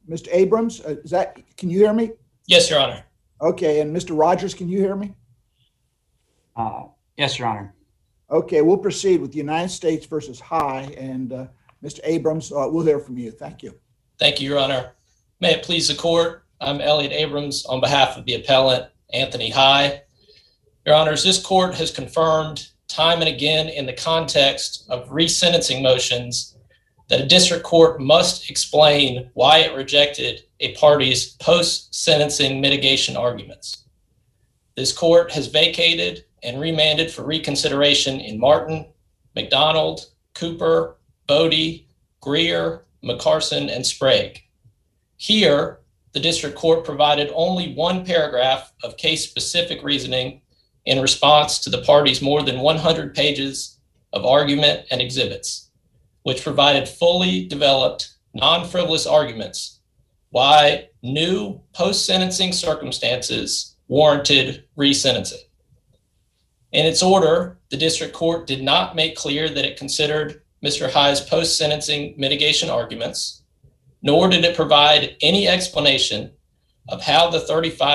Mr. Abrams, can you hear me? Yes, Your Honor. Okay, and Mr. Rogers, can you hear me? Yes, Your Honor. Okay, we'll proceed with the United States versus High, and Mr. Abrams, we'll hear from you. Thank you. Thank you, Your Honor. May it please the court, I'm Elliot Abrams on behalf of the appellant, Anthony High. Your Honors, this court has confirmed time and again in the context of resentencing motions that a district court must explain why it rejected a party's post-sentencing mitigation arguments. This court has vacated and remanded for reconsideration in Martin, McDonald, Cooper, Bodie, Greer, McCarson, and Sprague. Here, the district court provided only one paragraph of case-specific reasoning in response to the party's more than 100 pages of argument and exhibits, which provided fully developed, non-frivolous arguments why new post-sentencing circumstances warranted resentencing. In its order, the district court did not make clear that it considered Mr. High's post-sentencing mitigation arguments, nor did it provide any explanation of how the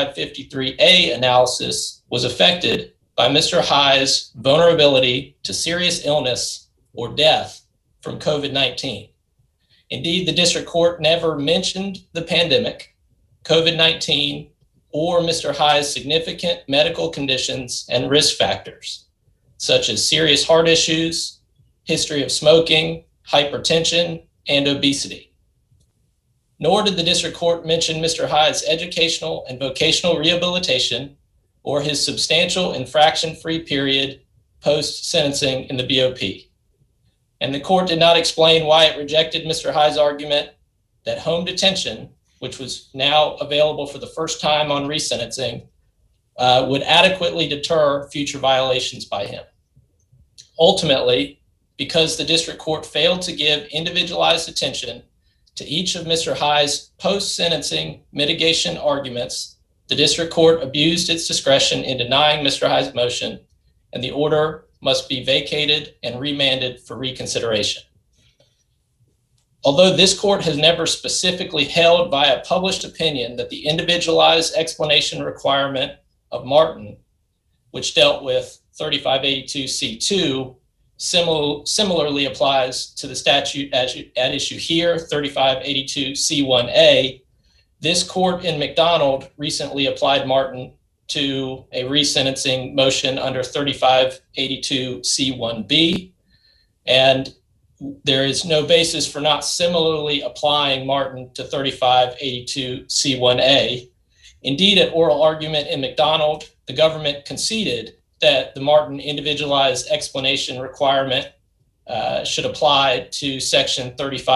3553A analysis was affected by Mr. High's vulnerability to serious illness or death from COVID-19. Indeed, the district court never mentioned the pandemic, COVID-19, or Mr. High's significant medical conditions and risk factors, such as serious heart issues, history of smoking, hypertension, and obesity. Nor did the district court mention Mr. High's educational and vocational rehabilitation or his substantial infraction-free period post-sentencing in the BOP. And the court did not explain why it rejected Mr. High's argument that home detention, which was now available for the first time on resentencing, would adequately deter future violations by him. Ultimately, because the district court failed to give individualized attention to each of Mr. High's post-sentencing mitigation arguments, the district court abused its discretion in denying Mr. High's motion, and the order must be vacated and remanded for reconsideration. Although this court has never specifically held by a published opinion that the individualized explanation requirement of Martin, which dealt with 3582C2, similarly applies to the statute at issue here, 3582C1A, this court in McDonald recently applied Martin to a resentencing motion under 3582C1B, and there is no basis for not similarly applying Martin to 3582C1A. Indeed, at oral argument in McDonald, the government conceded that the Martin individualized explanation requirement should apply to section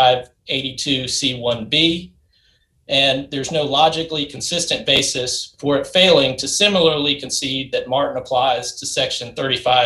3582C1B, and there's no logically consistent basis for it failing to similarly concede that Martin applies to section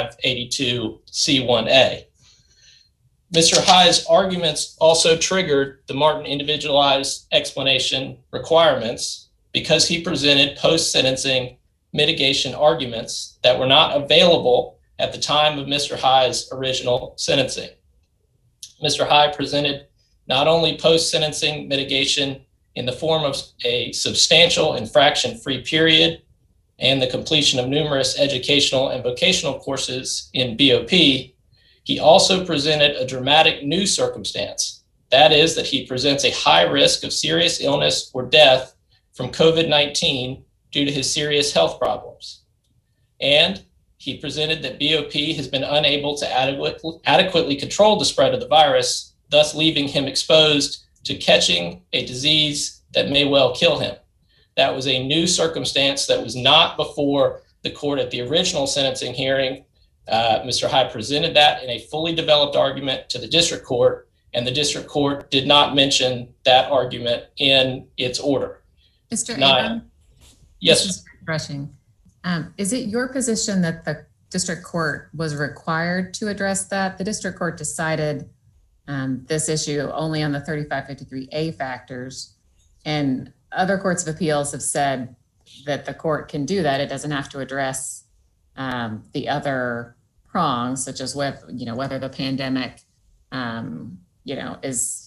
3582C1A. Mr. High's arguments also triggered the Martin individualized explanation requirements because he presented post-sentencing mitigation arguments that were not available at the time of Mr. High's original sentencing. Mr. High presented not only post-sentencing mitigation in the form of a substantial infraction-free period and the completion of numerous educational and vocational courses in BOP, he also presented a dramatic new circumstance. That is that he presents a high risk of serious illness or death from COVID-19 due to his serious health problems. And he presented that BOP has been unable to adequately control the spread of the virus, thus leaving him exposed to catching a disease that may well kill him. That was a new circumstance that was not before the court at the original sentencing hearing. Mr. High presented that in a fully developed argument to the district court, and the district court did not mention that argument in its order. Mr. Abrams? Yes. This is refreshing. Is it your position that the district court was required to address that? The district court decided this issue only on the 3553A factors, and other courts of appeals have said that the court can do that. It doesn't have to address the other prongs, such as whether the pandemic, is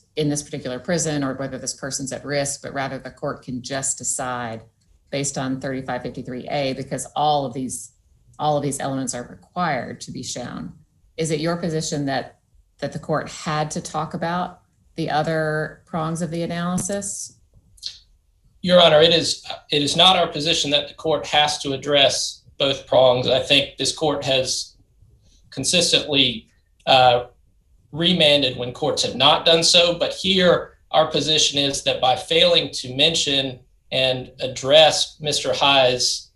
in this particular prison or whether this person's at risk, but rather the court can just decide based on 3553A because all of these elements are required to be shown. Is it your position that the court had to talk about the other prongs of the analysis? Your Honor, it is not our position that the court has to address both prongs. I think this court has consistently remanded when courts have not done so, but here our position is that by failing to mention and address Mr. High's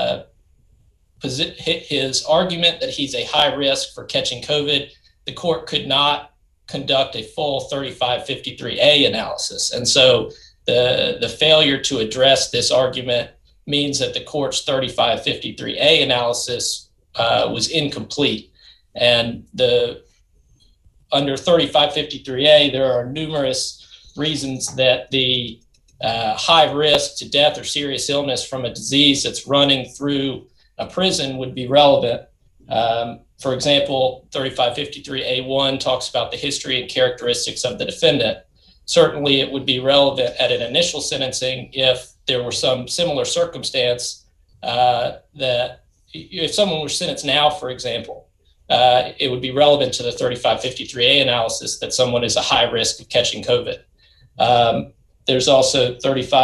his argument that he's a high risk for catching COVID, the court could not conduct a full 3553A analysis. And so the failure to address this argument means that the court's 3553A analysis was incomplete. And under 3553A, there are numerous reasons that the high risk to death or serious illness from a disease that's running through a prison would be relevant. For example, 3553A1 talks about the history and characteristics of the defendant. Certainly, it would be relevant at an initial sentencing if there were some similar circumstance that if someone were sentenced now, for example, it would be relevant to the 3553A analysis that someone is a high risk of catching COVID. There's also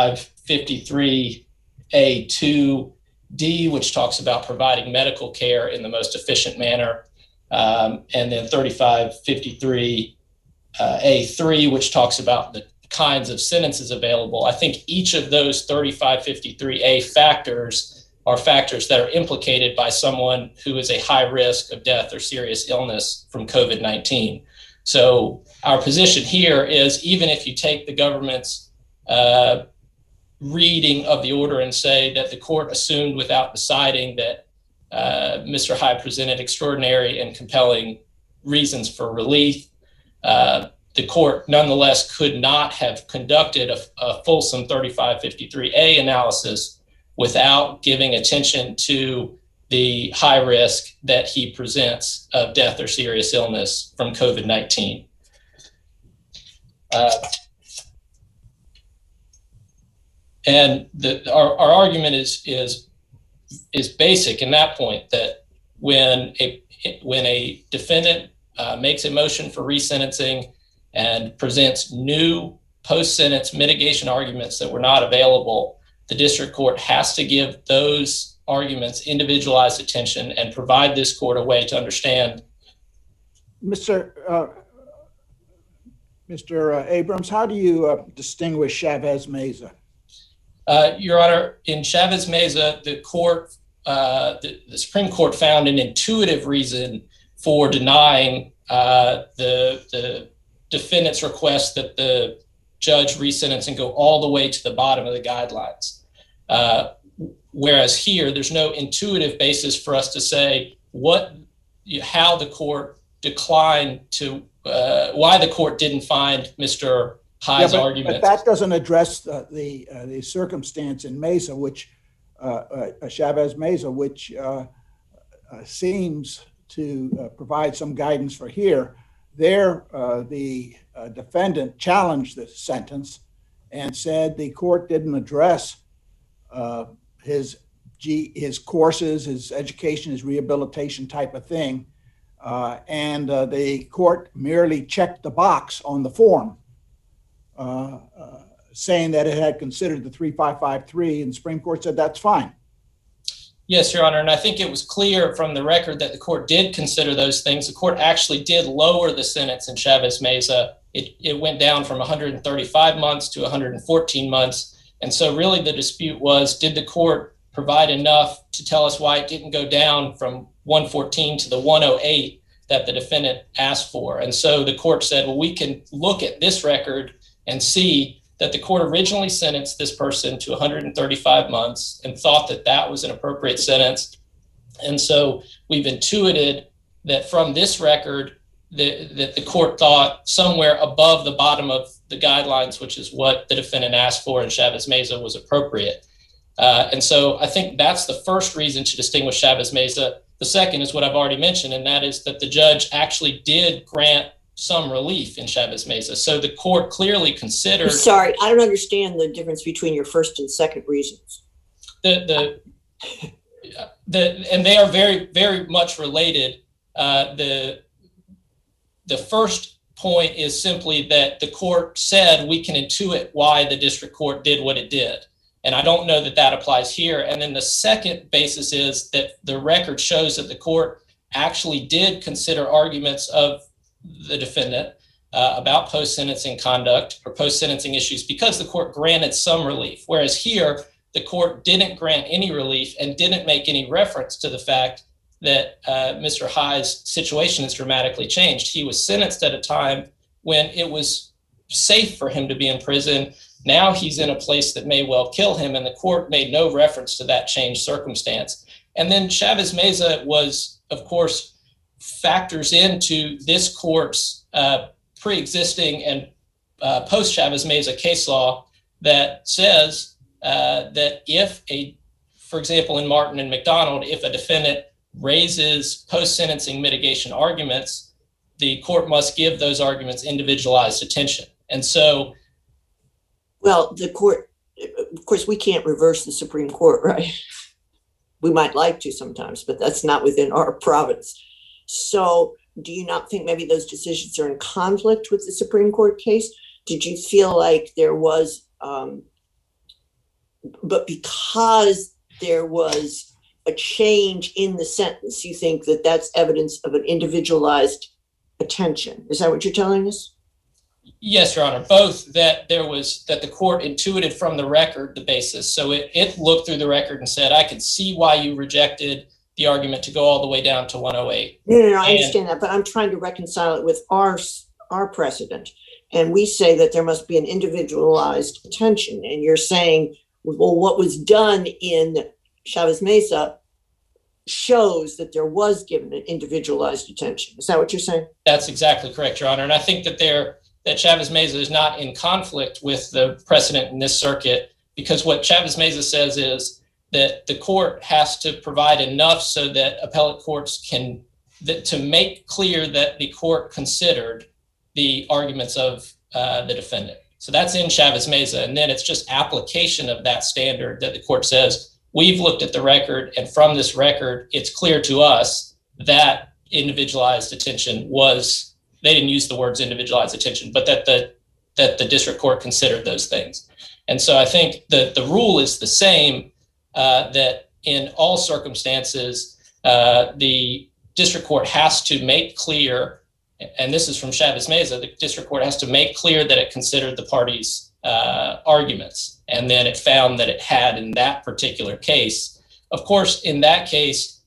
3553A2D, which talks about providing medical care in the most efficient manner. And then 3553A3, which talks about the kinds of sentences available. I think each of those 3553A factors are factors that are implicated by someone who is a high risk of death or serious illness from COVID-19. So our position here is even if you take the government's reading of the order and say that the court assumed without deciding that Mr. High presented extraordinary and compelling reasons for relief, the court nonetheless could not have conducted a fulsome 3553A analysis without giving attention to the high risk that he presents of death or serious illness from COVID-19. And our argument is basic in that point, that when a defendant makes a motion for resentencing and presents new post-sentence mitigation arguments that were not available, the district court has to give those arguments individualized attention and provide this court a way to understand. Mr. Abrams, how do you distinguish Chavez-Meza? Your Honor, in Chavez-Meza, the Supreme Court found an intuitive reason for denying the defendant's request that the judge resentence and go all the way to the bottom of the guidelines. Whereas here, there's no intuitive basis for us to say how the court declined to, why the court didn't find Mr. High's argument. But that doesn't address the circumstance in Meza, which Chavez-Meza, which seems to provide some guidance for here. There, the defendant challenged the sentence and said the court didn't address his courses, his education, his rehabilitation type of thing. And the court merely checked the box on the form, saying that it had considered the 3553, and the Supreme Court said that's fine. Yes, Your Honor, and I think it was clear from the record that the court did consider those things. The court actually did lower the sentence in Chavez-Meza. It went down from 135 months to 114 months. And so really the dispute was, did the court provide enough to tell us why it didn't go down from 114 to the 108 that the defendant asked for? And so the court said, well, we can look at this record and see that the court originally sentenced this person to 135 months and thought that that was an appropriate sentence. And so we've intuited that from this record that the court thought somewhere above the bottom of the guidelines, which is what the defendant asked for in Chavez-Meza, was appropriate. And so I think that's the first reason to distinguish Chavez-Meza. The second is what I've already mentioned, and that is that the judge actually did grant some relief in Chavez Meza. So the court clearly considered. I'm sorry, I don't understand the difference between your first and second reasons. And they are very, very much related. The first point is simply that the court said we can intuit why the district court did what it did. And I don't know that that applies here. And then the second basis is that the record shows that the court actually did consider arguments of the defendant about post-sentencing conduct or post-sentencing issues because the court granted some relief. Whereas here, the court didn't grant any relief and didn't make any reference to the fact that Mr. High's situation has dramatically changed. He was sentenced at a time when it was safe for him to be in prison. Now he's in a place that may well kill him, and the court made no reference to that changed circumstance. And then Chavez Meza was, of course, factors into this court's pre-existing and post-Chavez Meza case law that says that if for example, in Martin and McDonald, if a defendant raises post-sentencing mitigation arguments, the court must give those arguments individualized attention. And so, well, the court, of course, we can't reverse the Supreme Court, right? We might like to sometimes, but that's not within our province. So do you not think maybe those decisions are in conflict with the Supreme Court case? Did you feel like there was, but because there was a change in the sentence, you think that that's evidence of an individualized attention? Is that what you're telling us? Yes, Your Honor, both that the court intuited from the record the basis. So it looked through the record and said, I can see why you rejected the argument to go all the way down to 108. No, I understand that, but I'm trying to reconcile it with our precedent. And we say that there must be an individualized attention. And you're saying, well, what was done in Chavez Meza shows that there was given an individualized attention. Is that what you're saying? That's exactly correct, Your Honor. And I think that Chavez Meza is not in conflict with the precedent in this circuit, because what Chavez Meza says is that the court has to provide enough so that appellate courts can, to make clear that the court considered the arguments of the defendant. So that's in Chavez Meza. And then it's just application of that standard that the court says, we've looked at the record, and from this record, it's clear to us that individualized attention was, they didn't use the words individualized attention, but that the district court considered those things. And so I think that the rule is the same, that in all circumstances, the district court has to make clear, and this is from Chavez Meza, the district court has to make clear that it considered the parties' arguments. And then it found that it had in that particular case. Of course, in that case,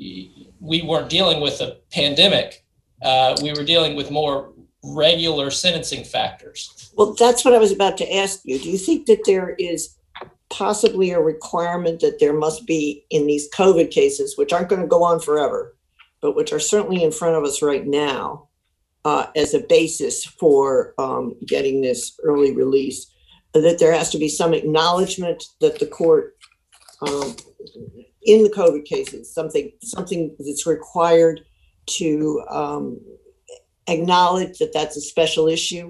we weren't dealing with a pandemic. We were dealing with more regular sentencing factors. Well, that's what I was about to ask you. Do you think that there is possibly a requirement that there must be in these COVID cases, which aren't going to go on forever, but which are certainly in front of us right now, as a basis for getting this early release, that there has to be some acknowledgement that the court, in the COVID cases, something that's required to acknowledge that that's a special issue?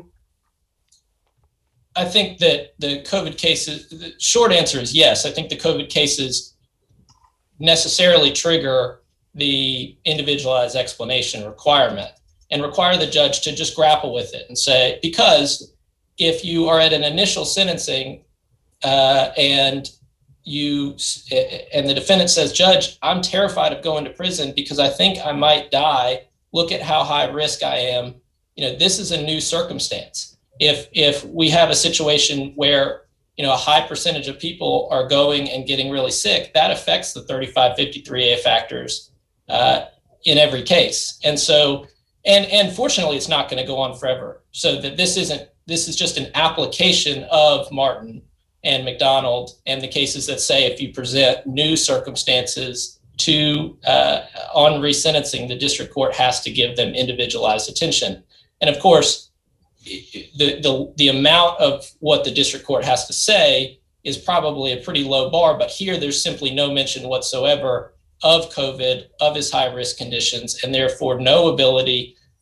I think that the COVID cases, the short answer is yes. I think the COVID cases necessarily trigger the individualized explanation requirement and require the judge to just grapple with it and say, because if you are at an initial sentencing and the defendant says, Judge, I'm terrified of going to prison because I think I might die. Look at how high risk I am. This is a new circumstance. If we have a situation where, a high percentage of people are going and getting really sick, that affects the 3553A factors in every case. And so, and fortunately, it's not going to go on forever. So that this is just an application of Martin and McDonald and the cases that say if you present new circumstances on resentencing, the district court has to give them individualized attention. And of course, the amount of what the district court has to say is probably a pretty low bar, but here there's simply no mention whatsoever of COVID, of his high risk conditions, and therefore no ability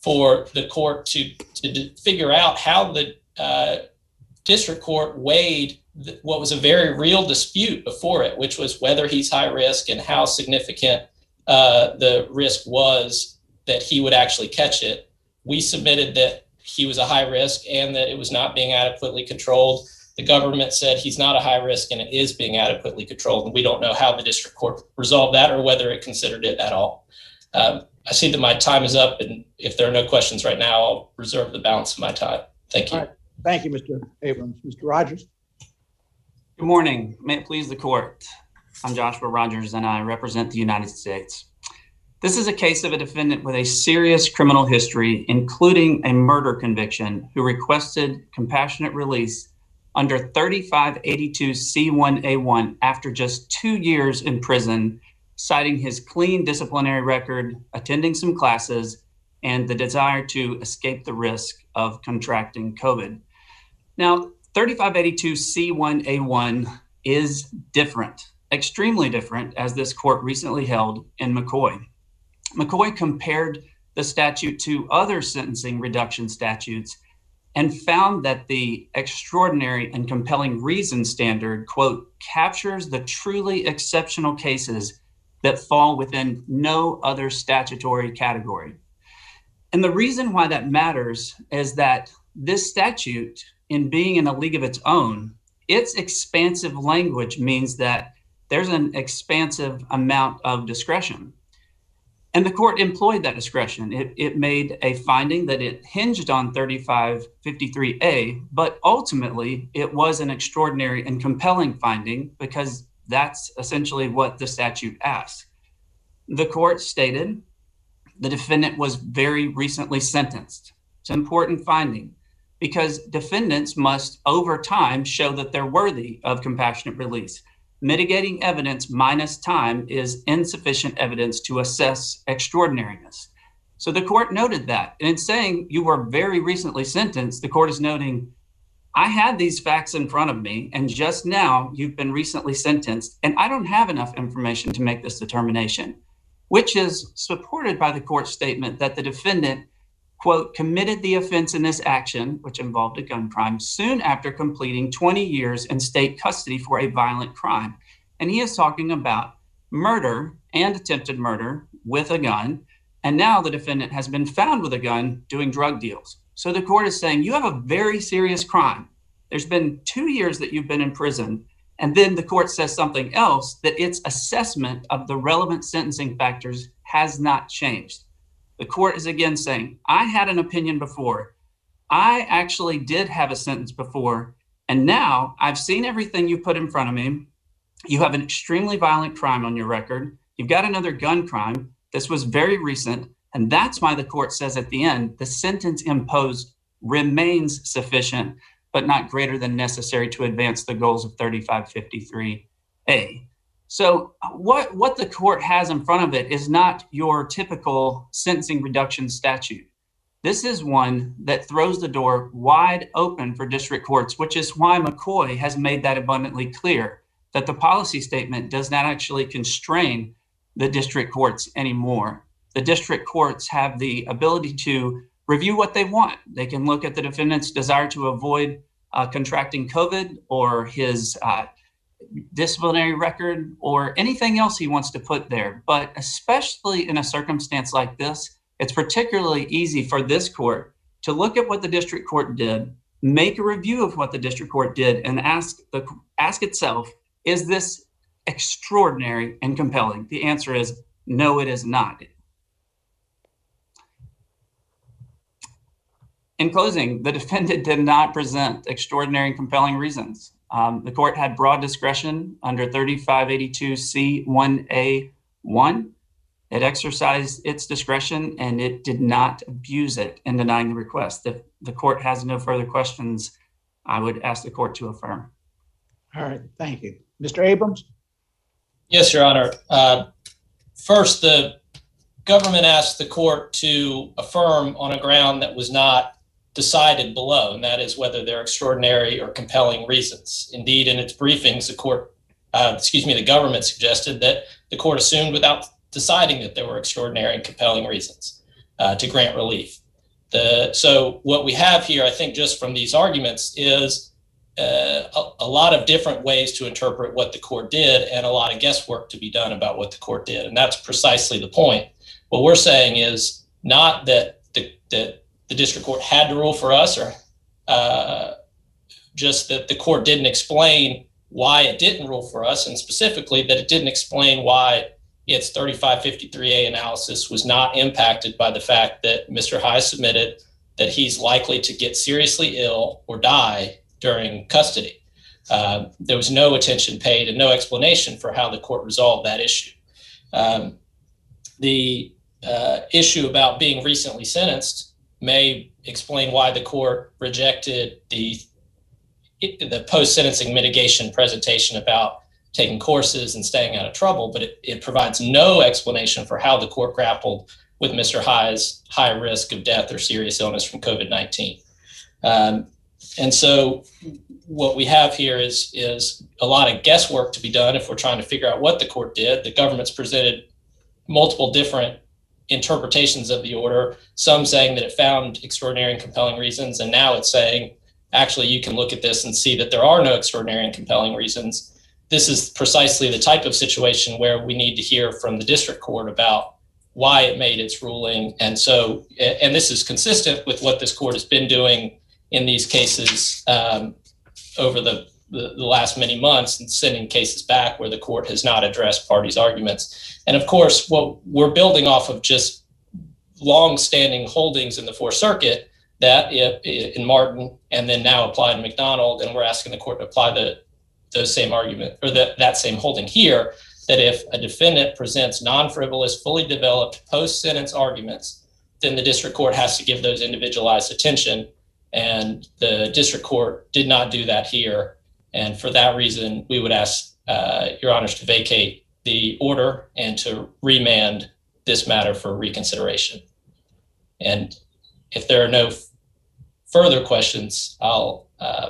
for the court to figure out how the district court weighed what was a very real dispute before it, which was whether he's high risk and how significant the risk was that he would actually catch it. We submitted that he was a high risk and that it was not being adequately controlled. The government said he's not a high risk and it is being adequately controlled. And we don't know how the district court resolved that or whether it considered it at all. I see that my time is up, and if there are no questions right now, I'll reserve the balance of my time. Thank you. All right. Thank you, Mr. Abrams. Mr. Rogers. Good morning. May it please the court. I'm Joshua Rogers, and I represent the United States. This is a case of a defendant with a serious criminal history, including a murder conviction, who requested compassionate release under 3582C1A1 after just 2 years in prison, citing his clean disciplinary record, attending some classes, and the desire to escape the risk of contracting COVID. Now, 3582C1A1 is different, extremely different, as this court recently held in McCoy. McCoy compared the statute to other sentencing reduction statutes and found that the extraordinary and compelling reason standard, quote, captures the truly exceptional cases that fall within no other statutory category. And the reason why that matters is that this statute, in being in a league of its own, its expansive language means that there's an expansive amount of discretion. And the court employed that discretion. It made a finding that it hinged on 3553A, but ultimately it was an extraordinary and compelling finding because that's essentially what the statute asks. The court stated the defendant was very recently sentenced. It's an important finding because defendants must, over time, show that they're worthy of compassionate release. Mitigating evidence minus time is insufficient evidence to assess extraordinariness. So the court noted that. And in saying you were very recently sentenced, the court is noting, I had these facts in front of me, and just now you've been recently sentenced, and I don't have enough information to make this determination, which is supported by the court's statement that the defendant, quote, committed the offense in this action, which involved a gun crime, soon after completing 20 years in state custody for a violent crime. And he is talking about murder and attempted murder with a gun. And now the defendant has been found with a gun doing drug deals. So the court is saying you have a very serious crime. There's been 2 years that you've been in prison. And then the court says something else, that its assessment of the relevant sentencing factors has not changed. The court is again saying, I had an opinion before. I actually did have a sentence before. And now I've seen everything you put in front of me. You have an extremely violent crime on your record. You've got another gun crime. This was very recent. And that's why the court says at the end, the sentence imposed remains sufficient, but not greater than necessary to advance the goals of 3553A. So what the court has in front of it is not your typical sentencing reduction statute. This is one that throws the door wide open for district courts, which is why McCoy has made that abundantly clear, that the policy statement does not actually constrain the district courts anymore. The district courts have the ability to review what they want. They can look at the defendant's desire to avoid contracting COVID or his disciplinary record or anything else he wants to put there. But especially in a circumstance like this, it's particularly easy for this court to look at what the district court did, make a review of what the district court did, and ask itself, is this extraordinary and compelling? The answer is no, it is not. In closing, the defendant did not present extraordinary and compelling reasons. The court had broad discretion under 3582C1A1. It exercised its discretion and it did not abuse it in denying the request. If the court has no further questions, I would ask the court to affirm. All right, thank you. Mr. Abrams? Yes, Your Honor. First, the government asked the court to affirm on a ground that was not decided below, and that is whether there are extraordinary or compelling reasons. Indeed, in its briefings, the government suggested that the court assumed without deciding that there were extraordinary and compelling reasons to grant relief. So what we have here, I think, just from these arguments is a lot of different ways to interpret what the court did and a lot of guesswork to be done about what the court did. And that's precisely the point. What we're saying is not that the district court had to rule for us, or just that the court didn't explain why it didn't rule for us, and specifically that it didn't explain why its 3553A analysis was not impacted by the fact that Mr. High submitted that he's likely to get seriously ill or die during custody. There was no attention paid and no explanation for how the court resolved that issue. The issue about being recently sentenced may explain why the court rejected the post-sentencing mitigation presentation about taking courses and staying out of trouble, but it provides no explanation for how the court grappled with Mr. High's high risk of death or serious illness from COVID-19. And so what we have here is a lot of guesswork to be done if we're trying to figure out what the court did. The government's presented multiple different interpretations of the order, some saying that it found extraordinary and compelling reasons, and now it's saying, actually, you can look at this and see that there are no extraordinary and compelling reasons. This is precisely the type of situation where we need to hear from the district court about why it made its ruling. And so, and this is consistent with what this court has been doing in these cases over the last many months, and sending cases back where the court has not addressed parties' arguments. And of course, what we're building off of just long-standing holdings in the Fourth Circuit that in Martin and then now applied in McDonald, and we're asking the court to apply those same argument, or that same holding here, that if a defendant presents non-frivolous, fully developed post-sentence arguments, then the district court has to give those individualized attention. And the district court did not do that here. And for that reason, we would ask Your Honors to vacate the order and to remand this matter for reconsideration. And if there are no further questions, I'll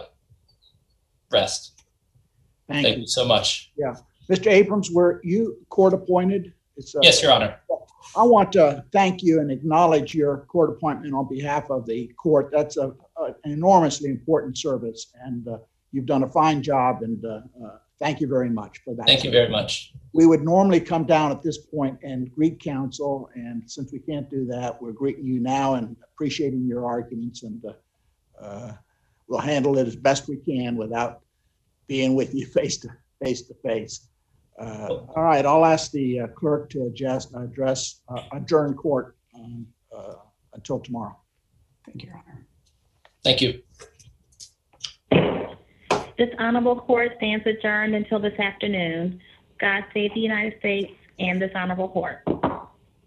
rest. Thank you so much. Yeah. Mr. Abrams, were you court appointed? Yes, Your Honor. I want to thank you and acknowledge your court appointment on behalf of the court. That's an enormously important service, and you've done a fine job, and thank you very much for that. Thank you very much. We would normally come down at this point and greet counsel, and since we can't do that, we're greeting you now and appreciating your arguments, and we'll handle it as best we can without being with you face to face. All right, I'll ask the clerk to adjourn court until tomorrow. Thank you, Your Honor. Thank you. This honorable court stands adjourned until this afternoon. God save the United States and this honorable court.